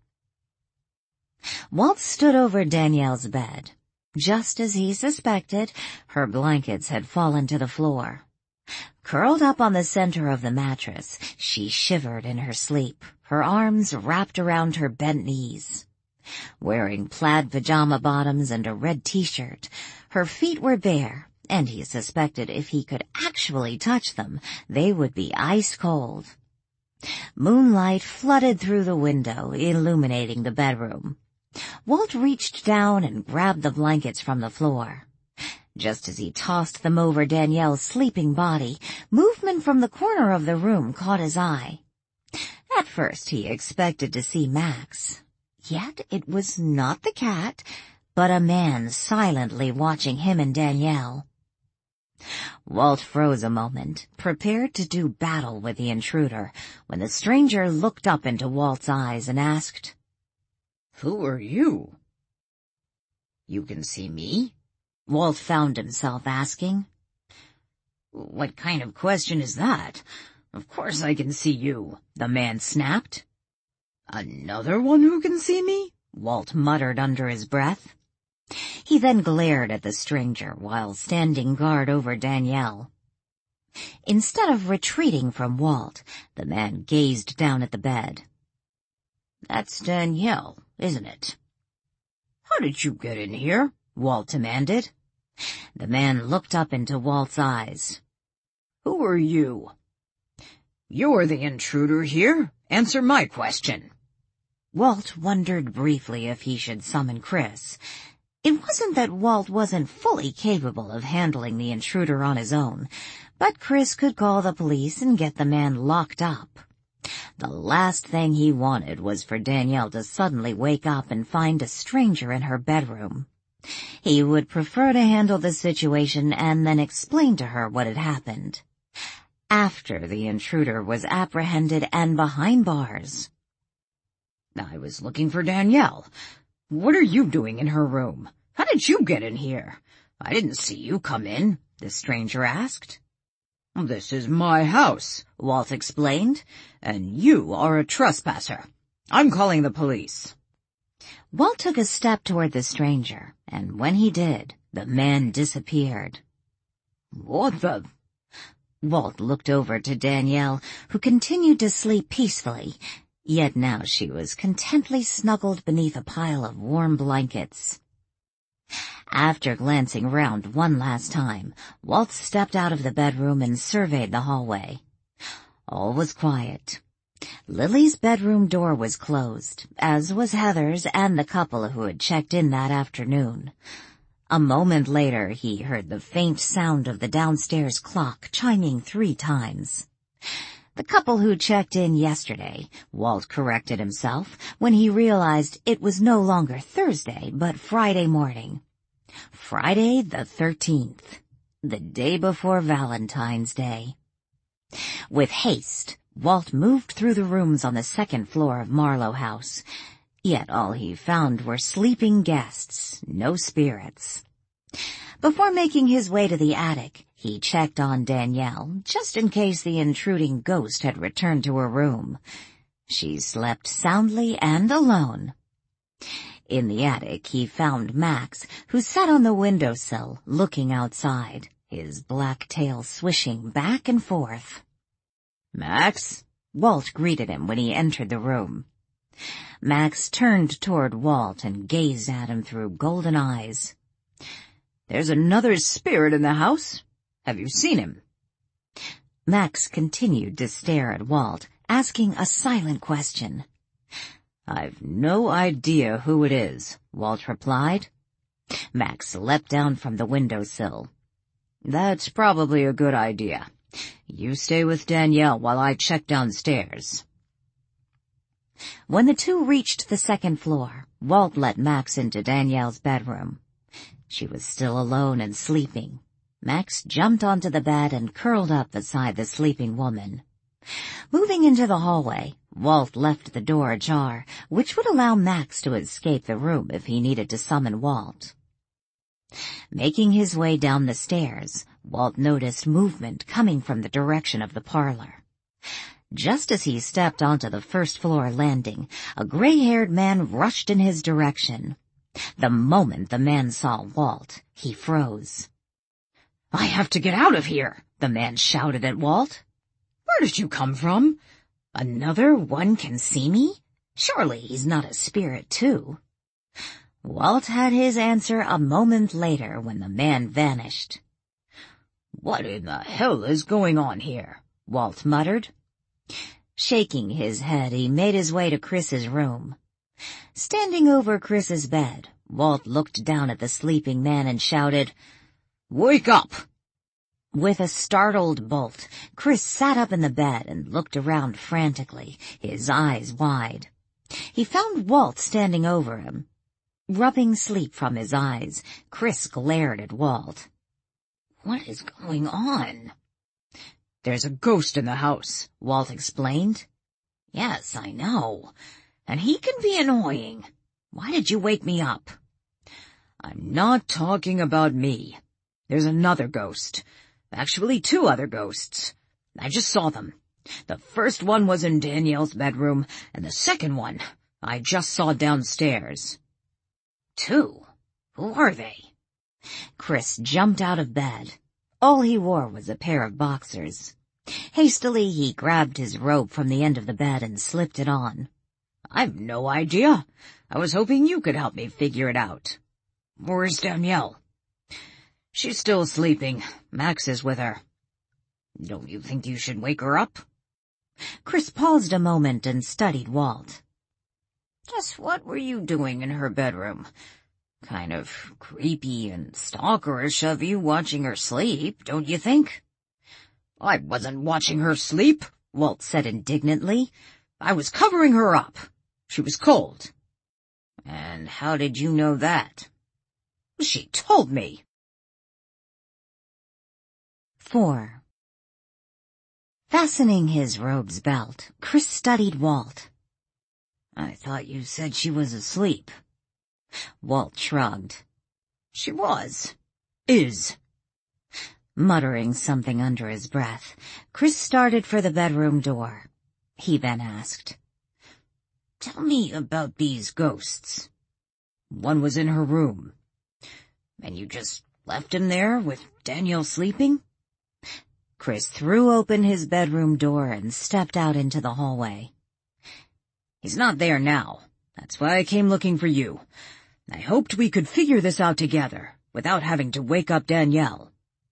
Walt stood over Danielle's bed. Just as he suspected, her blankets had fallen to the floor. Curled up on the center of the mattress, she shivered in her sleep, her arms wrapped around her bent knees. Wearing plaid pajama bottoms and a red t-shirt, her feet were bare, and he suspected if he could actually touch them, they would be ice cold. Moonlight flooded through the window, illuminating the bedroom. Walt reached down and grabbed the blankets from the floor. Just as he tossed them over Danielle's sleeping body, movement from the corner of the room caught his eye. At first he expected to see Max. Yet it was not the cat, but a man silently watching him and Danielle. Walt froze a moment, prepared to do battle with the intruder, when the stranger looked up into Walt's eyes and asked, "Who are you?" "You can see me?" Walt found himself asking. "What kind of question is that? Of course I can see you," the man snapped. "Another one who can see me?" Walt muttered under his breath. He then glared at the stranger while standing guard over Danielle. Instead of retreating from Walt, the man gazed down at the bed. "That's Danielle, isn't it?" "How did you get in here?" Walt demanded. The man looked up into Walt's eyes. "Who are you?" "You're the intruder here. Answer my question." Walt wondered briefly if he should summon Chris. It wasn't that Walt wasn't fully capable of handling the intruder on his own, but Chris could call the police and get the man locked up. The last thing he wanted was for Danielle to suddenly wake up and find a stranger in her bedroom. He would prefer to handle the situation and then explain to her what had happened, after the intruder was apprehended and behind bars. "I was looking for Danielle. What are you doing in her room? How did you get in here? I didn't see you come in," the stranger asked. "This is my house," Walt explained, "and you are a trespasser. I'm calling the police." Walt took a step toward the stranger, and when he did, the man disappeared. "What the—" Walt looked over to Danielle, who continued to sleep peacefully, yet now she was contently snuggled beneath a pile of warm blankets. After glancing round one last time, Walt stepped out of the bedroom and surveyed the hallway. All was quiet. Lily's bedroom door was closed, as was Heather's and the couple who had checked in that afternoon. A moment later, he heard the faint sound of the downstairs clock chiming 3 times. The couple who checked in yesterday, Walt corrected himself when he realized it was no longer Thursday, but Friday morning. Friday the 13th, the day before Valentine's Day. With haste, Walt moved through the rooms on the 2nd floor of Marlowe House, yet all he found were sleeping guests, no spirits. Before making his way to the attic, he checked on Danielle, just in case the intruding ghost had returned to her room. She slept soundly and alone. In the attic, he found Max, who sat on the windowsill, looking outside, his black tail swishing back and forth. "Max?" Walt greeted him when he entered the room. Max turned toward Walt and gazed at him through golden eyes. "There's another spirit in the house. Have you seen him?" Max continued to stare at Walt, asking a silent question. "I've no idea who it is," Walt replied. Max leapt down from the windowsill. "That's probably a good idea. You stay with Danielle while I check downstairs." When the two reached the 2nd floor, Walt let Max into Danielle's bedroom. She was still alone and sleeping. Max jumped onto the bed and curled up beside the sleeping woman. Moving into the hallway, Walt left the door ajar, which would allow Max to escape the room if he needed to summon Walt. Making his way down the stairs, Walt noticed movement coming from the direction of the parlor. Just as he stepped onto the first-floor landing, a gray-haired man rushed in his direction. The moment the man saw Walt, he froze. "I have to get out of here," the man shouted at Walt. "Where did you come from? Another one can see me? Surely he's not a spirit, too." Walt had his answer a moment later when the man vanished. "What in the hell is going on here?" Walt muttered. Shaking his head, he made his way to Chris's room. Standing over Chris's bed, Walt looked down at the sleeping man and shouted, "Wake up!" With a startled bolt, Chris sat up in the bed and looked around frantically, his eyes wide. He found Walt standing over him. Rubbing sleep from his eyes, Chris glared at Walt. "What is going on?" "There's a ghost in the house," Walt explained. "Yes, I know. And he can be annoying. Why did you wake me up?" "I'm not talking about me. There's another ghost. Actually, two other ghosts. I just saw them. The first one was in Danielle's bedroom, and the second one I just saw downstairs." "Two? Who are they?" Chris jumped out of bed. All he wore was a pair of boxers. Hastily, he grabbed his robe from the end of the bed and slipped it on. "I've no idea. I was hoping you could help me figure it out." "Where's Danielle?" "She's still sleeping. Max is with her." "Don't you think you should wake her up?" Chris paused a moment and studied Walt. "Just what were you doing in her bedroom? Kind of creepy and stalkerish of you watching her sleep, don't you think?" "I wasn't watching her sleep," Walt said indignantly. "I was covering her up. She was cold." "And how did you know that?" "She told me." 4. Fastening his robe's belt, Chris studied Walt. "I thought you said she was asleep." Walt shrugged. "She was. Is." Muttering something under his breath, Chris started for the bedroom door. He then asked, "Tell me about these ghosts." "One was in her room." "And you just left him there with Danielle sleeping?" Chris threw open his bedroom door and stepped out into the hallway. "He's not there now. That's why I came looking for you. I hoped we could figure this out together, without having to wake up Danielle."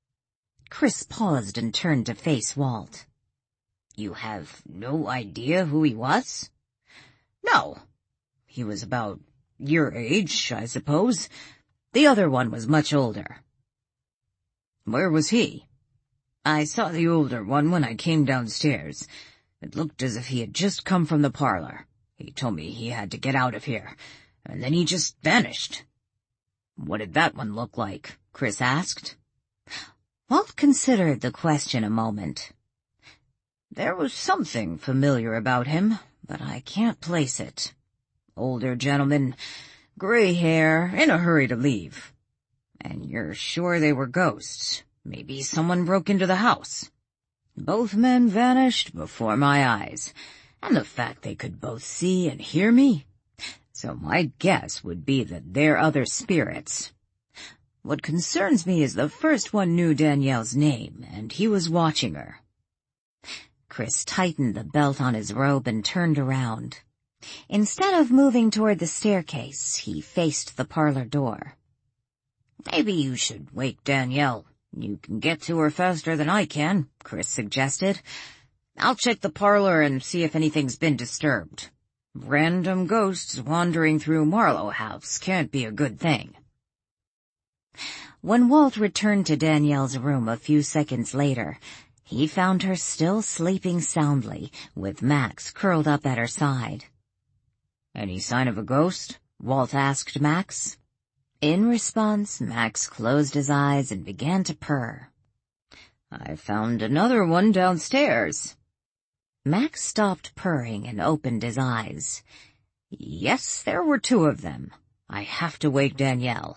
Chris paused and turned to face Walt. "You have no idea who he was?" "No. He was about your age, I suppose. The other one was much older." "Where was he?" "I saw the older one when I came downstairs. It looked as if he had just come from the parlor. He told me he had to get out of here, and then he just vanished." "What did that one look like?" Chris asked. Walt considered the question a moment. "There was something familiar about him, but I can't place it. Older gentleman, gray hair, in a hurry to leave. And you're sure they were ghosts? Maybe someone broke into the house." "Both men vanished before my eyes, and the fact they could both see and hear me. So my guess would be that they're other spirits. What concerns me is the first one knew Danielle's name, and he was watching her." Chris tightened the belt on his robe and turned around. Instead of moving toward the staircase, he faced the parlor door. "Maybe you should wake Danielle. You can get to her faster than I can," Chris suggested. "I'll check the parlor and see if anything's been disturbed. Random ghosts wandering through Marlowe House can't be a good thing." When Walt returned to Danielle's room a few seconds later, he found her still sleeping soundly, with Max curled up at her side. "Any sign of a ghost?" Walt asked Max. In response, Max closed his eyes and began to purr. "I found another one downstairs." Max stopped purring and opened his eyes. Yes, there were two of them. I have to wake Danielle.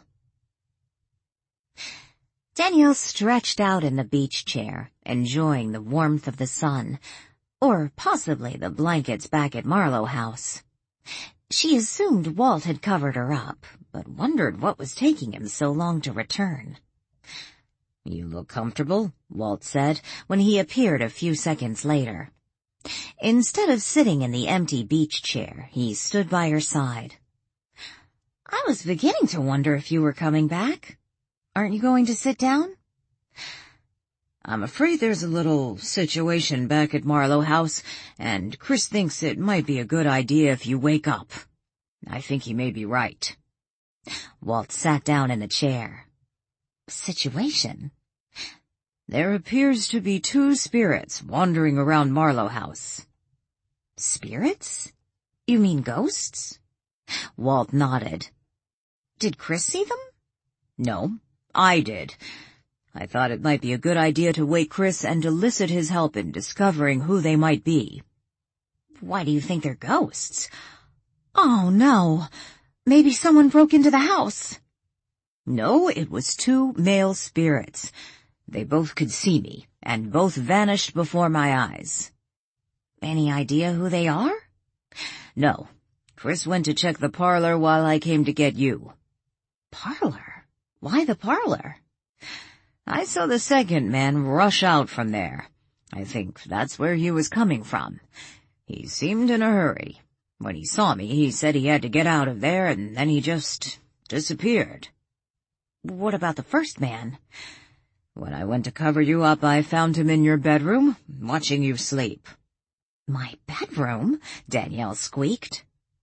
Danielle stretched out in the beach chair, enjoying the warmth of the sun, or possibly the blankets back at Marlowe House. She assumed Walt had covered her up, but wondered what was taking him so long to return. "You look comfortable," Walt said, when he appeared a few seconds later. Instead of sitting in the empty beach chair, he stood by her side. "I was beginning to wonder if you were coming back. Aren't you going to sit down?" "I'm afraid there's a little situation back at Marlowe House, and Chris thinks it might be a good idea if you wake up. I think he may be right." Walt sat down in the chair. "Situation?" "There appears to be two spirits wandering around Marlowe House." "Spirits? You mean ghosts?" Walt nodded. "Did Chris see them?" "No, I did. I thought it might be a good idea to wake Chris and elicit his help in discovering who they might be." "Why do you think they're ghosts?" "Oh, no. Maybe someone broke into the house." "No, it was two male spirits. They both could see me, and both vanished before my eyes." "Any idea who they are?" "No. Chris went to check the parlor while I came to get you." "Parlor? Why the parlor?" "I saw the second man rush out from there. I think that's where he was coming from. He seemed in a hurry. When he saw me, he said he had to get out of there, and then he just disappeared." "What about the first man?" "When I went to cover you up, I found him in your bedroom, watching you sleep." "My bedroom?" Danielle squeaked.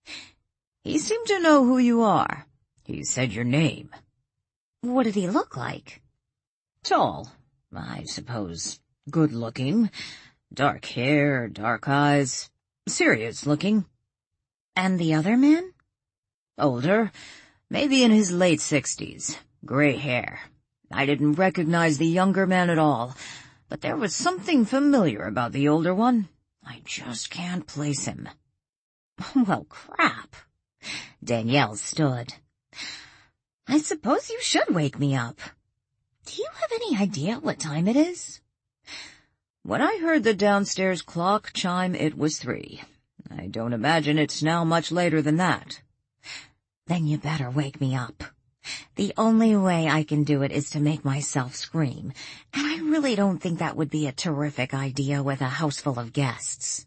"He seemed to know who you are. He said your name." "What did he look like?" "Tall, I suppose. Good-looking. Dark hair, dark eyes. Serious-looking." "And the other man?" "Older. Maybe in his late 60s. Gray hair. I didn't recognize the younger man at all, but there was something familiar about the older one. I just can't place him." "Well, crap." Danielle stood. "I suppose you should wake me up. Do you have any idea what time it is?" "When I heard the downstairs clock chime, it was 3. I don't imagine it's now much later than that." "Then you better wake me up. The only way I can do it is to make myself scream, and I really don't think that would be a terrific idea with a house full of guests."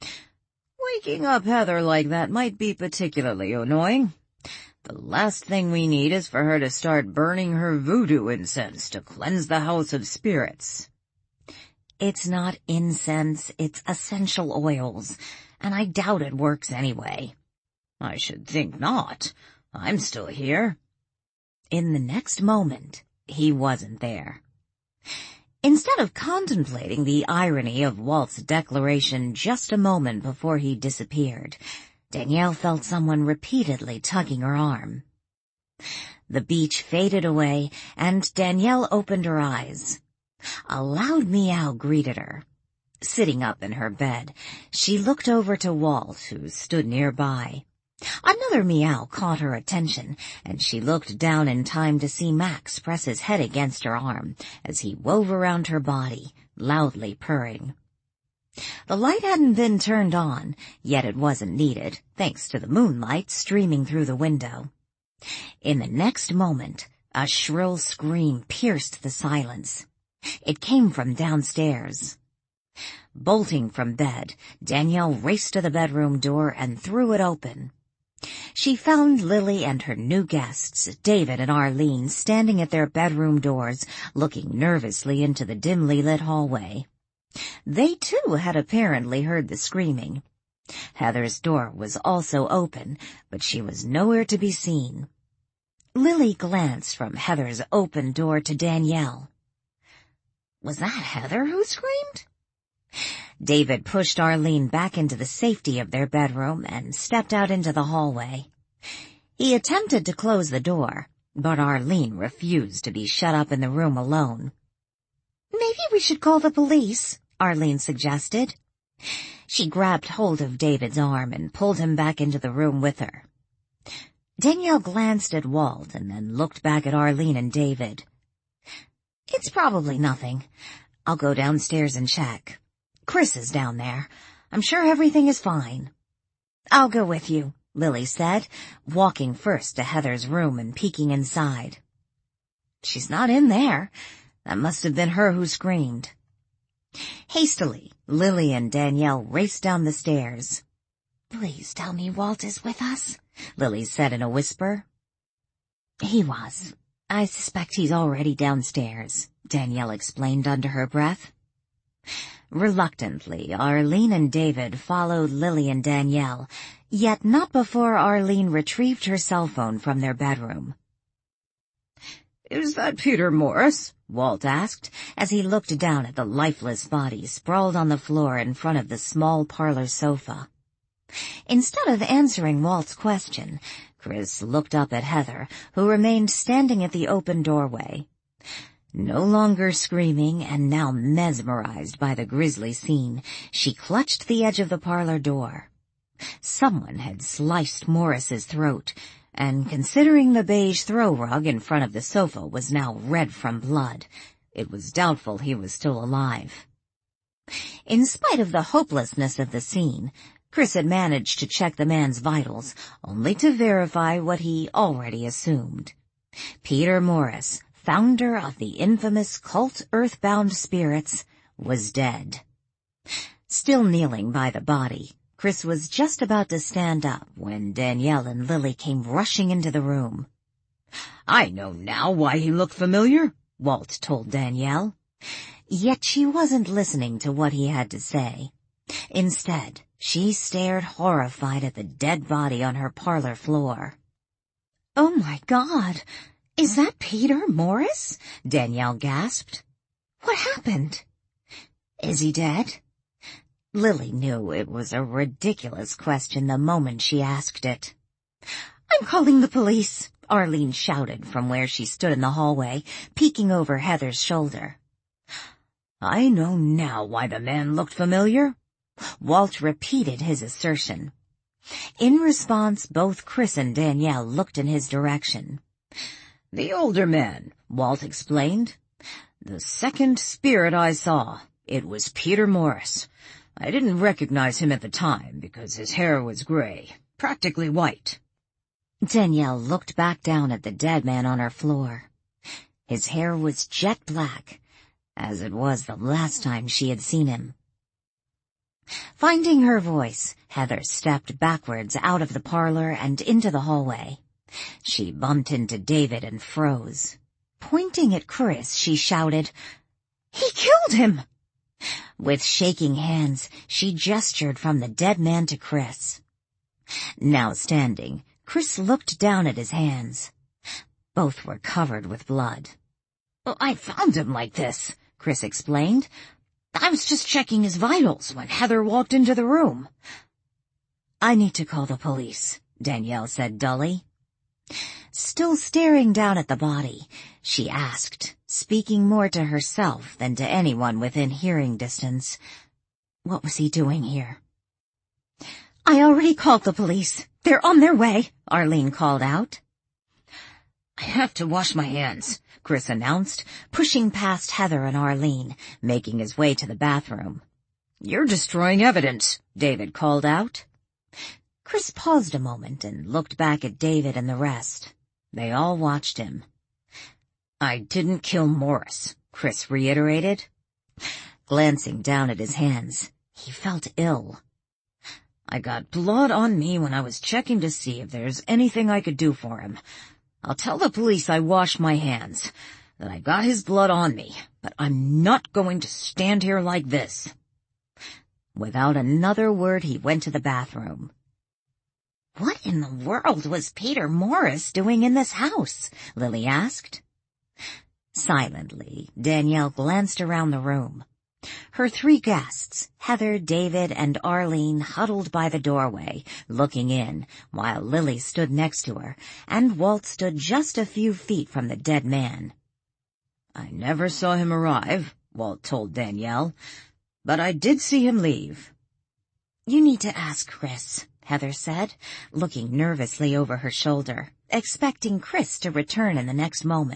"Waking up Heather like that might be particularly annoying. The last thing we need is for her to start burning her voodoo incense to cleanse the house of spirits." "It's not incense, it's essential oils, and I doubt it works anyway." "I should think not. I'm still here." In the next moment, he wasn't there. Instead of contemplating the irony of Walt's declaration just a moment before he disappeared, Danielle felt someone repeatedly tugging her arm. The beach faded away, and Danielle opened her eyes. A loud meow greeted her. Sitting up in her bed, she looked over to Walt, who stood nearby. Another meow caught her attention, and she looked down in time to see Max press his head against her arm as he wove around her body, loudly purring. The light hadn't been turned on, yet it wasn't needed, thanks to the moonlight streaming through the window. In the next moment, a shrill scream pierced the silence. It came from downstairs. Bolting from bed, Danielle raced to the bedroom door and threw it open. She found Lily and her new guests, David and Arlene, standing at their bedroom doors, looking nervously into the dimly lit hallway. They too had apparently heard the screaming. Heather's door was also open, but she was nowhere to be seen. Lily glanced from Heather's open door to Danielle. Was that Heather who screamed? David pushed Arlene back into the safety of their bedroom and stepped out into the hallway. He attempted to close the door, but Arlene refused to be shut up in the room alone. "Maybe we should call the police," Arlene suggested. She grabbed hold of David's arm and pulled him back into the room with her. Danielle glanced at Walt and then looked back at Arlene and David. "It's probably nothing. I'll go downstairs and check. Chris is down there. I'm sure everything is fine." "I'll go with you," Lily said, walking first to Heather's room and peeking inside. "She's not in there. That must have been her who screamed." Hastily, Lily and Danielle raced down the stairs. "Please tell me Walt is with us," Lily said in a whisper. "He was. I suspect he's already downstairs," Danielle explained under her breath. Reluctantly, Arlene and David followed Lily and Danielle, yet not before Arlene retrieved her cell phone from their bedroom. "Is that Peter Morris?" Walt asked, as he looked down at the lifeless body sprawled on the floor in front of the small parlor sofa. Instead of answering Walt's question, Chris looked up at Heather, who remained standing at the open doorway. No longer screaming and now mesmerized by the grisly scene, she clutched the edge of the parlor door. Someone had sliced Morris's throat, and considering the beige throw rug in front of the sofa was now red from blood, it was doubtful he was still alive. In spite of the hopelessness of the scene, Chris had managed to check the man's vitals, only to verify what he already assumed. Peter Morris, founder of the infamous cult Earthbound Spirits, was dead. Still kneeling by the body, Chris was just about to stand up when Danielle and Lily came rushing into the room. "I know now why he looked familiar," Walt told Danielle. Yet she wasn't listening to what he had to say. Instead, she stared horrified at the dead body on her parlor floor. "Oh my God! Is that Peter Morris?" Danielle gasped. "What happened?" "Is he dead?" Lily knew it was a ridiculous question the moment she asked it. "I'm calling the police," Arlene shouted from where she stood in the hallway, peeking over Heather's shoulder. "I know now why the man looked familiar." Walt repeated his assertion. In response, both Chris and Danielle looked in his direction. "The older man," Walt explained. "The second spirit I saw, it was Peter Morris. I didn't recognize him at the time because his hair was gray, practically white." Danielle looked back down at the dead man on her floor. His hair was jet black, as it was the last time she had seen him. Finding her voice, Heather stepped backwards out of the parlor and into the hallway. She bumped into David and froze. Pointing at Chris, she shouted, "He killed him!" With shaking hands, she gestured from the dead man to Chris. Now standing, Chris looked down at his hands. Both were covered with blood. "I found him like this," Chris explained. "I was just checking his vitals when Heather walked into the room." "I need to call the police," Danielle said dully. Still staring down at the body, she asked, speaking more to herself than to anyone within hearing distance, "What was he doing here?" "I already called the police. They're on their way," Arlene called out. "I have to wash my hands," Chris announced, pushing past Heather and Arlene, making his way to the bathroom. "You're destroying evidence," David called out. Chris paused a moment and looked back at David and the rest. They all watched him. "I didn't kill Morris," Chris reiterated. Glancing down at his hands, he felt ill. "I got blood on me when I was checking to see if there's anything I could do for him. I'll tell the police I washed my hands, that I got his blood on me, but I'm not going to stand here like this." Without another word, he went to the bathroom. "What in the world was Peter Morris doing in this house?" Lily asked. Silently, Danielle glanced around the room. Her three guests, Heather, David, and Arlene, huddled by the doorway, looking in, while Lily stood next to her, and Walt stood just a few feet from the dead man. "I never saw him arrive," Walt told Danielle, "but I did see him leave. You need to ask Chris, Heather said, looking nervously over her shoulder, expecting Chris to return in the next moment.